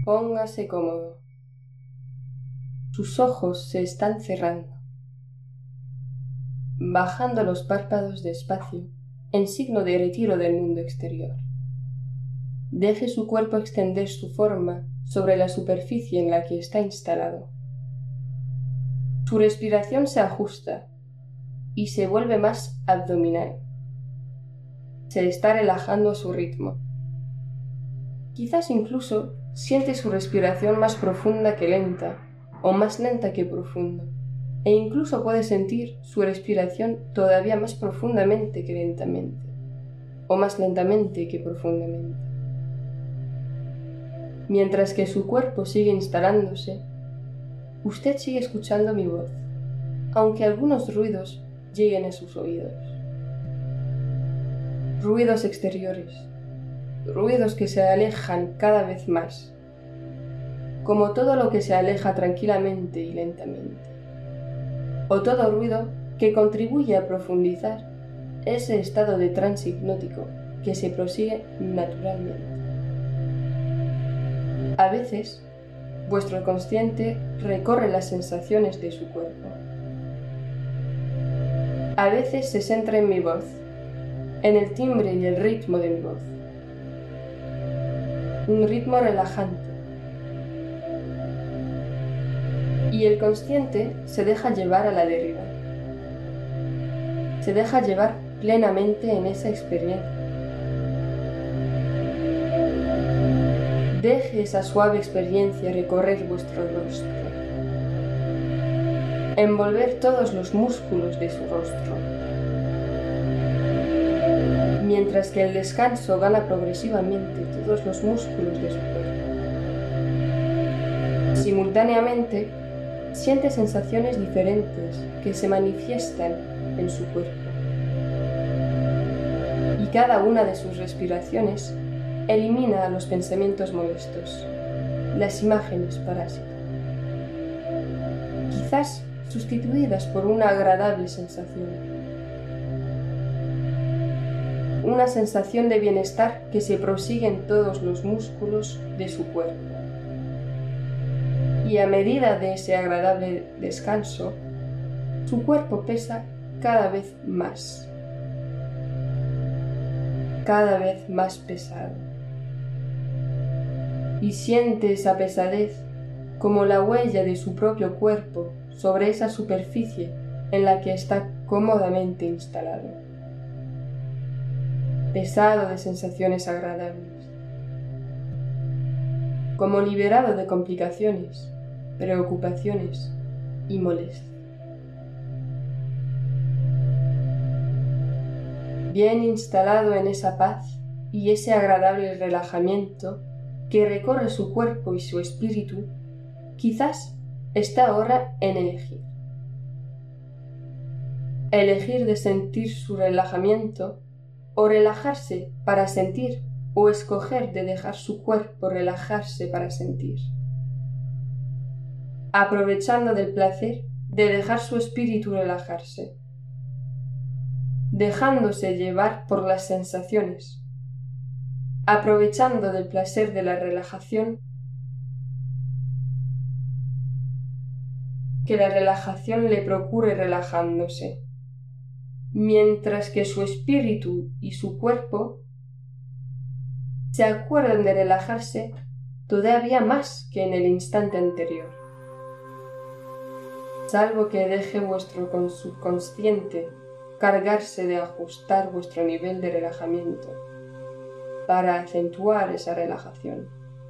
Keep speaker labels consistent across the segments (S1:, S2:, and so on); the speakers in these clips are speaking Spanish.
S1: Póngase cómodo. Sus ojos se están cerrando, bajando los párpados despacio en signo de retiro del mundo exterior. Deje su cuerpo extender su forma sobre la superficie en la que está instalado. Su respiración se ajusta y se vuelve más abdominal. Se está relajando a su ritmo. Quizás incluso siente su respiración más profunda que lenta, o más lenta que profunda, e incluso puede sentir su respiración todavía más profundamente que lentamente, o más lentamente que profundamente. Mientras que su cuerpo sigue instalándose, usted sigue escuchando mi voz, aunque algunos ruidos lleguen a sus oídos. Ruidos exteriores, ruidos que se alejan cada vez más, como todo lo que se aleja tranquilamente y lentamente, o todo ruido que contribuye a profundizar ese estado de trance hipnótico que se prosigue naturalmente. A veces, vuestro consciente recorre las sensaciones de su cuerpo. A veces se centra en mi voz, en el timbre y el ritmo de mi voz. Un ritmo relajante. Y el consciente se deja llevar a la deriva. Se deja llevar plenamente en esa experiencia. Deje esa suave experiencia recorrer vuestro rostro, envolver todos los músculos de su rostro, mientras que el descanso gana progresivamente todos los músculos de su cuerpo. Simultáneamente, siente sensaciones diferentes que se manifiestan en su cuerpo. Y cada una de sus respiraciones elimina los pensamientos molestos, las imágenes parásitas, quizás sustituidas por una agradable sensación. Una sensación de bienestar que se prosigue en todos los músculos de su cuerpo. Y a medida de ese agradable descanso, su cuerpo pesa cada vez más pesado. Y siente esa pesadez como la huella de su propio cuerpo sobre esa superficie en la que está cómodamente instalado. Pesado de sensaciones agradables, como liberado de complicaciones, preocupaciones y molestias. Bien instalado en esa paz y ese agradable relajamiento que recorre su cuerpo y su espíritu, quizás está ahora en elegir. Elegir de sentir su relajamiento o relajarse para sentir, o escoger de dejar su cuerpo relajarse para sentir. Aprovechando del placer de dejar su espíritu relajarse, dejándose llevar por las sensaciones, aprovechando del placer de la relajación, que la relajación le procure relajándose, mientras que su espíritu y su cuerpo se acuerdan de relajarse todavía más que en el instante anterior, salvo que deje vuestro subconsciente cargarse de ajustar vuestro nivel de relajamiento para acentuar esa relajación,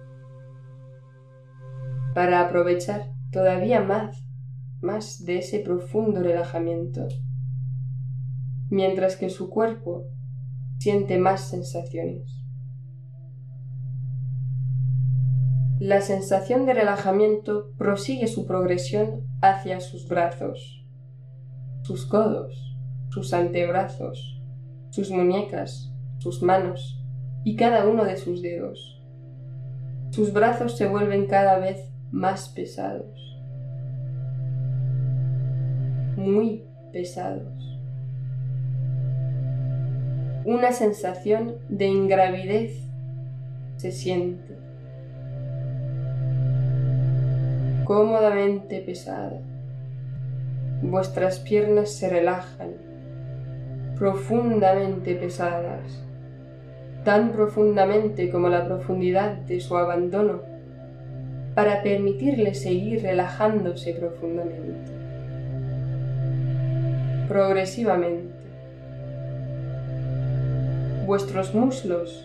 S1: para aprovechar todavía más de ese profundo relajamiento, mientras que su cuerpo siente más sensaciones. La sensación de relajamiento prosigue su progresión hacia sus brazos, sus codos, sus antebrazos, sus muñecas, sus manos y cada uno de sus dedos. Sus brazos se vuelven cada vez más pesados, muy pesados. Una sensación de ingravidez se siente. cómodamente pesada. Vuestras piernas se relajan, profundamente pesadas, tan profundamente como la profundidad de su abandono, para permitirle seguir relajándose profundamente. Progresivamente, vuestros muslos,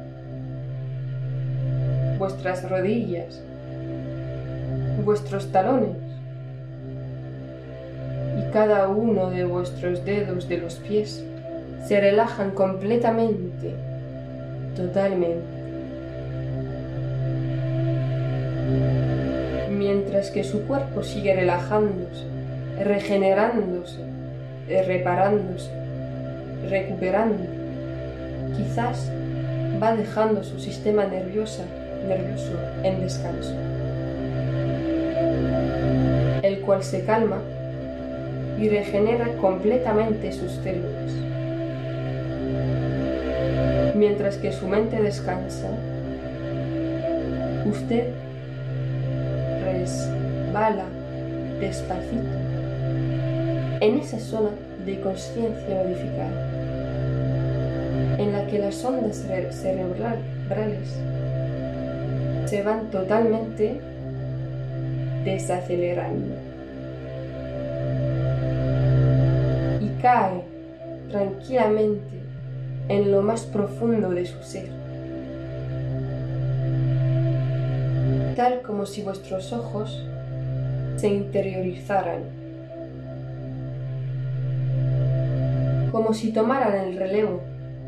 S1: vuestras rodillas, vuestros talones y cada uno de vuestros dedos de los pies se relajan completamente, totalmente. Mientras que su cuerpo sigue relajándose, regenerándose, reparándose, recuperando, quizás va dejando su sistema nervioso en descanso, el cual se calma y regenera completamente sus células. Mientras que su mente descansa, usted resbala despacito en esa zona de conciencia modificada, en la que las ondas cerebrales se van totalmente desacelerando y cae tranquilamente en lo más profundo de su ser, tal como si vuestros ojos se interiorizaran, como si tomaran el relevo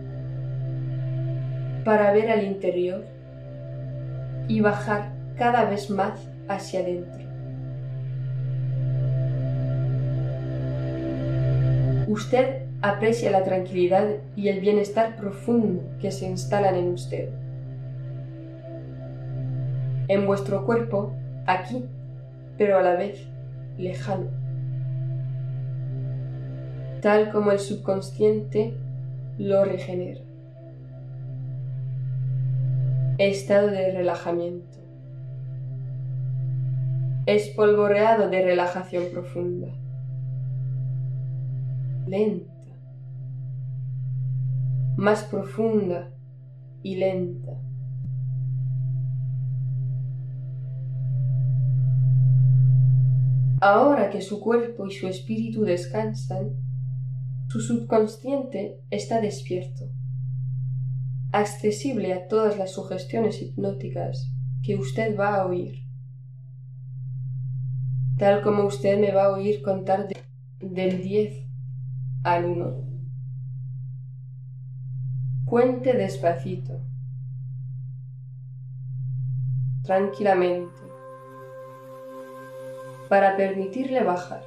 S1: para ver al interior y bajar cada vez más hacia adentro. Usted aprecia la tranquilidad y el bienestar profundo que se instalan en usted, en vuestro cuerpo, aquí, pero a la vez lejano, tal como el subconsciente lo regenera. Estado de relajamiento. Espolvoreado de relajación profunda. Lenta. Más profunda y lenta. Ahora que su cuerpo y su espíritu descansan, su subconsciente está despierto, accesible a todas las sugestiones hipnóticas que usted va a oír, tal como usted me va a oír contar del 10 al 1. Cuente despacito, tranquilamente, para permitirle bajar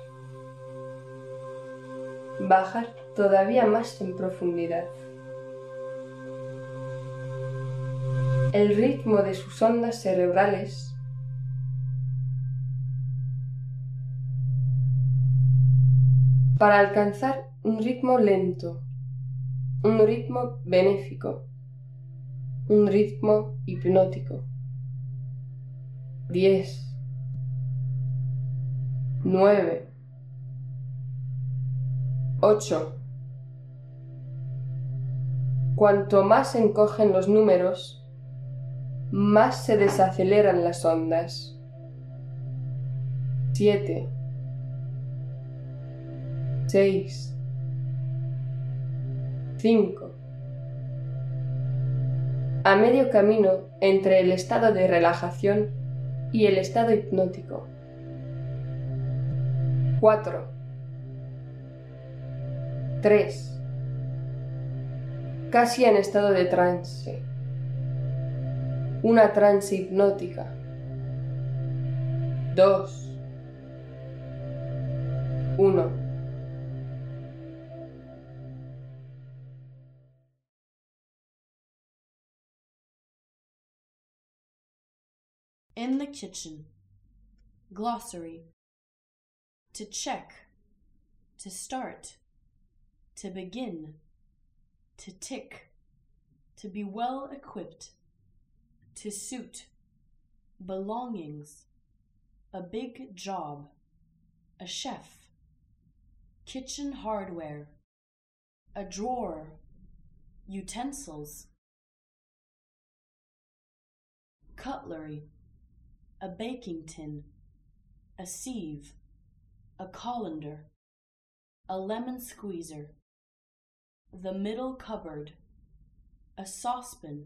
S1: todavía más en profundidad. El ritmo de sus ondas cerebrales para alcanzar un ritmo lento, un ritmo benéfico, un ritmo hipnótico. 10, 9, 8. Cuanto más se encogen los números, más se desaceleran las ondas. 7, 6, 5. A medio camino entre el estado de relajación y el estado hipnótico. 4, 3. Casi en estado de trance. Una trance hipnótica. 2, 1.
S2: In the kitchen. Glossary. To check. To start. To begin. To tick. To be well equipped. To suit. Belongings. a big job, a chef. Kitchen hardware, a drawer, utensils. Cutlery, a baking tin, a sieve, a colander, a lemon squeezer. The middle cupboard, a saucepan.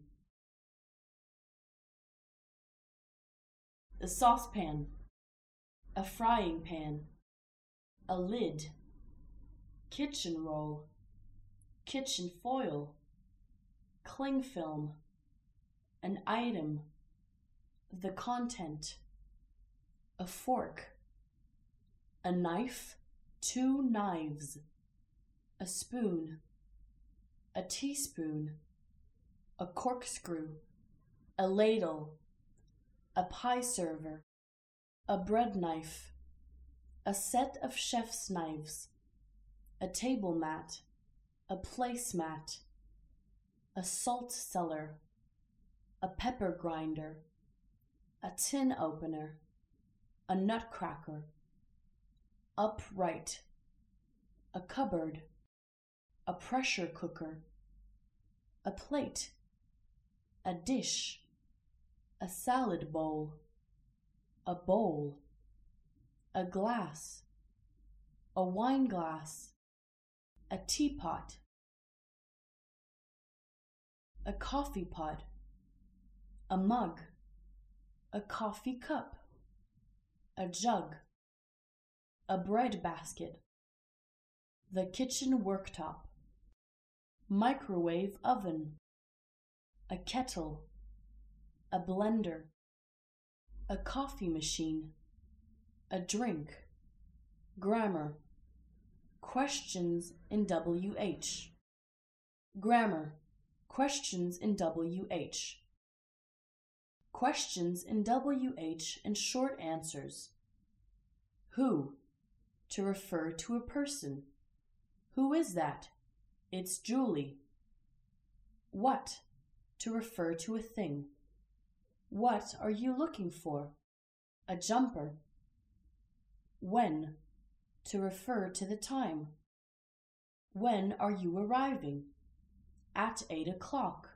S2: A saucepan, a frying pan, a lid. Kitchen roll, kitchen foil, cling film, an item, the content, a fork, a knife, 2 knives, a spoon, a teaspoon, a corkscrew, a ladle, a pie server, a bread knife, a set of chef's knives, a table mat, a placemat, a salt cellar, a pepper grinder, a tin opener, a nutcracker, upright, a cupboard, a pressure cooker, a plate, a dish, a salad bowl, a bowl, a glass, a wine glass, a teapot, a coffee pot, a mug, a coffee cup, a jug, a bread basket, the kitchen worktop, microwave oven, a kettle, a blender, a coffee machine, a drink. Grammar. Questions in WH. Grammar. Questions in WH. Questions in WH and short answers. Who? To refer to a person. Who is that? It's Julie. What? To refer to a thing. What are you looking for? A jumper. When? To refer to the time. When are you arriving? At 8 o'clock.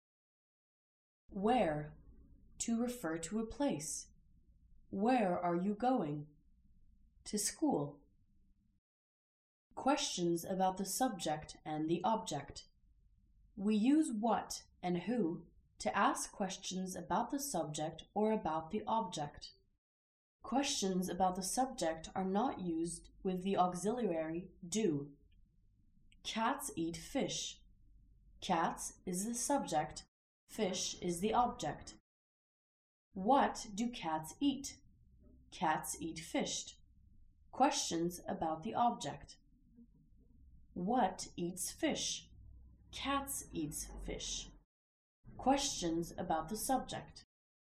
S2: Where? To refer to a place. Where are you going? To school. Questions about the subject and the object. We use what and who to ask questions about the subject or about the object. Questions about the subject are not used with the auxiliary do. Cats eat fish. Cats is the subject, fish is the object. What do cats eat? Cats eat fish. Questions about the object. What eats fish? Cats eats fish. Questions about the subject.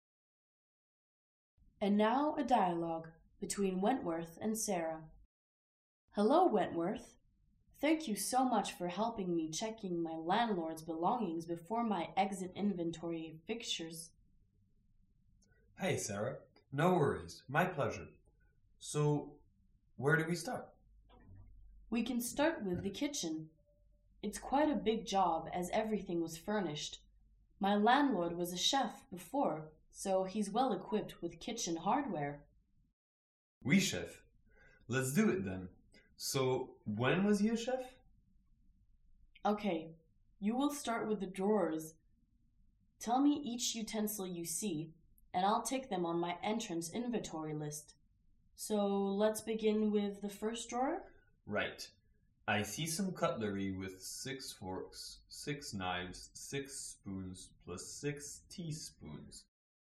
S2: And now a dialogue between Wentworth and Sarah. Hello, Wentworth. Thank you so much for helping me checking my landlord's belongings before my exit inventory of fixtures.
S3: Hey, Sarah. No worries. My pleasure. So, where do we start?
S2: We can start with the kitchen. It's quite a big job as everything was furnished. My landlord was a chef before, so he's well equipped with kitchen hardware.
S3: Oui, chef. Let's do it then. So, when was he a chef?
S2: Okay, you will start with the drawers. Tell me each utensil you see, and I'll tick them on my entrance inventory list. So, let's begin with the first drawer?
S3: Right. I see some cutlery with 6 forks, 6 knives, 6 spoons, plus 6 teaspoons.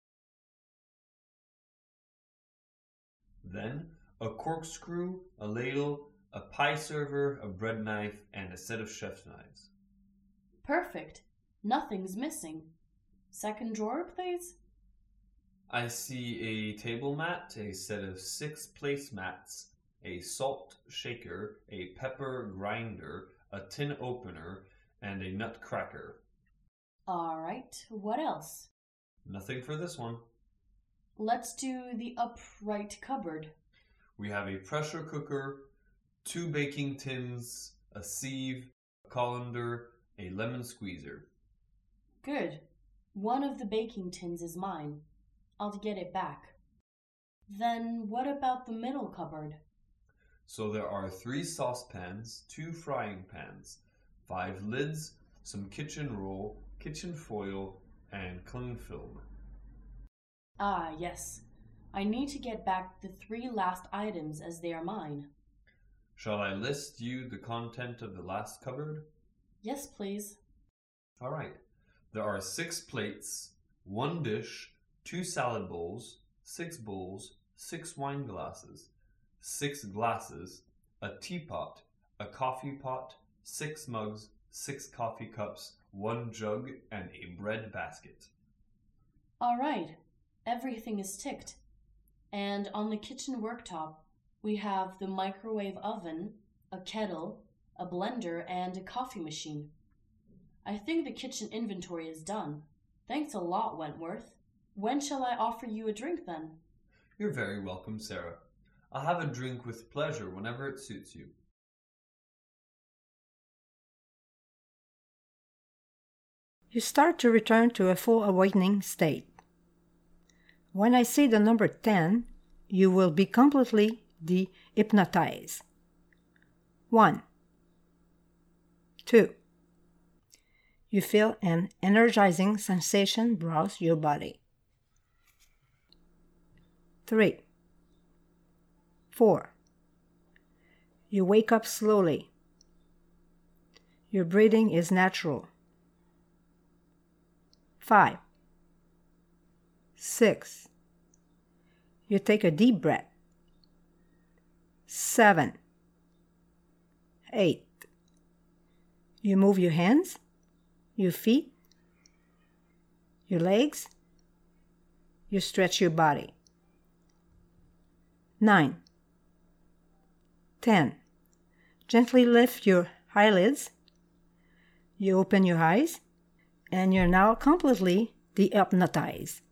S3: Then, a corkscrew, a ladle, a pie server, a bread knife, and a set of chef's knives.
S2: Perfect. Nothing's missing. Second drawer, please.
S3: I see a table mat, a set of 6 placemats, a salt shaker, a pepper grinder, a tin opener, and a nutcracker.
S2: All right, what else?
S3: Nothing for this one.
S2: Let's do the upright cupboard.
S3: We have a pressure cooker, 2 baking tins, a sieve, a colander, a lemon squeezer.
S2: Good. One of the baking tins is mine. I'll get it back. Then what about the middle cupboard?
S3: So there are 3 saucepans, 2 frying pans, 5 lids, some kitchen roll, kitchen foil, and cling film.
S2: Ah, yes. I need to get back the 3 last items as they are mine.
S3: Shall I list you the content of the last cupboard?
S2: Yes, please.
S3: All right. There are 6 plates, 1 dish, 2 salad bowls, 6 bowls, 6 wine glasses, 6 glasses, a teapot, a coffee pot, 6 mugs, 6 coffee cups, 1 jug, and a bread basket.
S2: All right. Everything is ticked. And on the kitchen worktop, we have the microwave oven, a kettle, a blender, and a coffee machine. I think the kitchen inventory is done. Thanks a lot, Wentworth. When shall I offer you a drink then?
S3: You're very welcome, Sarah. I'll have a drink with pleasure whenever it suits you.
S4: You start to return to a full awakening state. When I say the number 10, you will be completely de-hypnotized. 1, 2. You feel an energizing sensation browse your body. 3, 4. You wake up slowly. Your breathing is natural. 5, 6. You take a deep breath. 7, 8. You move your hands, your feet, your legs. You stretch your body. 9, 10. Gently lift your eyelids. You open your eyes, and you're now completely de-hypnotized.